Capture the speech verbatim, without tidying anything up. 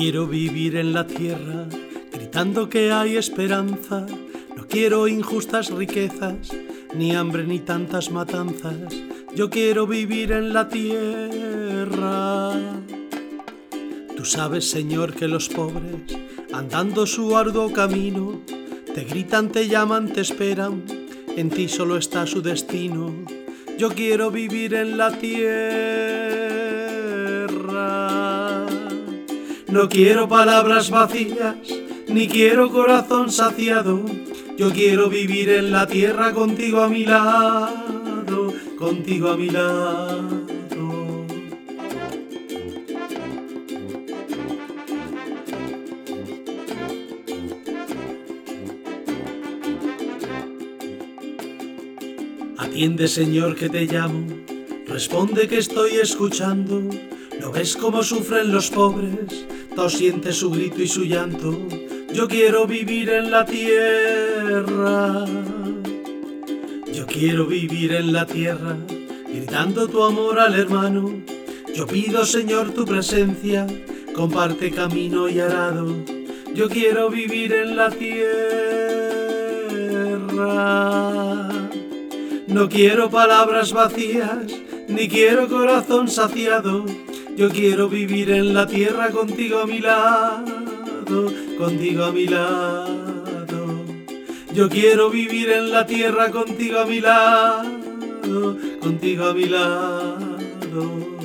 quiero vivir en la tierra gritando que hay esperanza. No quiero injustas riquezas, ni hambre ni tantas matanzas. Yo quiero vivir en la tierra. Tú sabes, Señor, que los pobres, andando su arduo camino, te gritan, te llaman, te esperan. En ti solo está su destino. Yo quiero vivir en la tierra. No quiero palabras vacías, ni quiero corazón saciado. Yo quiero vivir en la tierra contigo a mi lado, contigo a mi lado. Atiende, Señor, que te llamo, responde que estoy escuchando. ¿No ves cómo sufren los pobres? Tú sientes su grito y su llanto. Yo quiero vivir en la tierra. Yo quiero vivir en la tierra, gritando tu amor al hermano. Yo pido, Señor, tu presencia, comparte camino y arado. Yo quiero vivir en la tierra. No quiero palabras vacías, ni quiero corazón saciado. Yo quiero vivir en la tierra contigo a mi lado, contigo a mi lado. Yo quiero vivir en la tierra contigo a mi lado, contigo a mi lado.